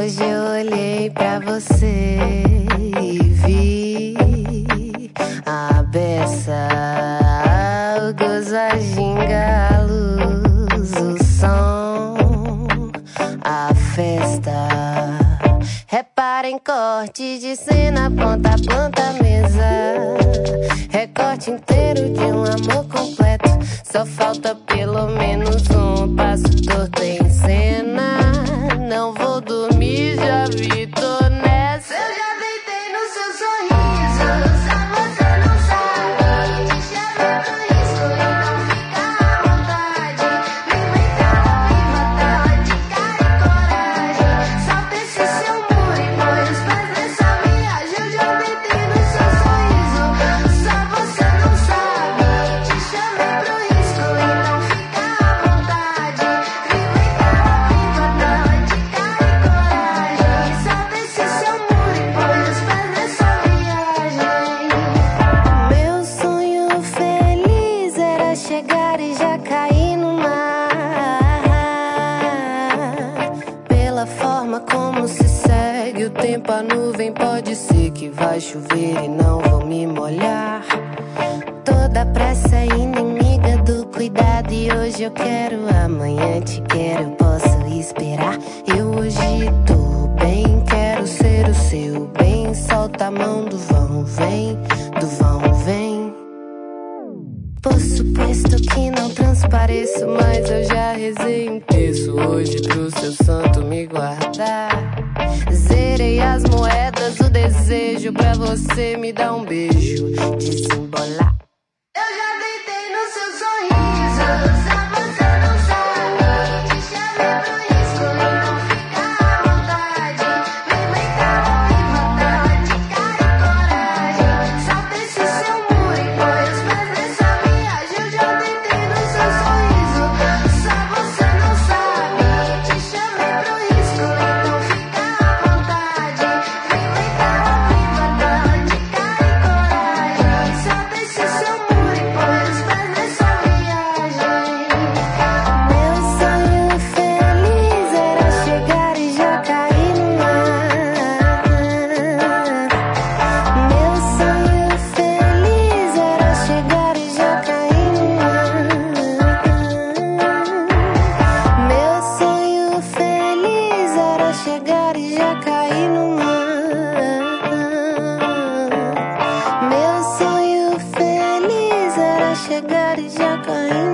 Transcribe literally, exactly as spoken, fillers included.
Hoje eu olhei pra você e vi a beça, o gozo, a ginga, a luz, o som, a festa. Reparem, corte de cena, ponta a ponta, mesa. Recorte inteiro de um amor completo. Só falta pelo menos um passo torto em cena. Não vou dormir, já vi, tô nessa. Eu já deitei no seu sorriso, só você não sabe. Te chamei pro risco e não fica à vontade. Me inventaram e mataram de cara e coragem. Salta esse seu muro e põe os pés nessa viagem. Eu já deitei no seu sorriso, só você não sabe. Te chamei pro risco e não fica à vontade. Me inventaram e mataram de cara e coragem. Salta esse seu muro e põe os pés nessa viagem. Meu sonho feliz era chegar e já cair no mar. Pela forma como se segue o tempo, a nuvem pode ser que vai chover e não vou me molhar. Toda pressa é inimiga do cuidado e hoje eu quero, amanhã te quero, eu posso esperar. Eu hoje tô bem, quero ser o seu bem. Solta a mão do vão, vem, do vão, vem. Por suposto que não transpareço, mas eu já rezei um terço hoje pro seu santo me guardar. Zerei as moedas, o desejo pra você me dar um beijo, desembolar. Eu já deitei no seu sorriso, só você não sabe. Te chamei pro risco e não fica à vontade. Me inventaram e mataram de cara e coragem. Salta esse seu muro e põe os pés nessa viagem. Eu já deitei no seu sorriso, só você não sabe. Te chamei pro risco e não fica à vontade. Me inventaram e mataram de cara e coragem. Salta esse seu muro e põe os pés nessa viagem. Meu sonho feliz era chegar e já cair no mar. Meu sonho feliz era chegar e já cair no mar. Meu sonho feliz era chegar e já cair no mar. Meu sonho feliz era chegar e já cair no mar.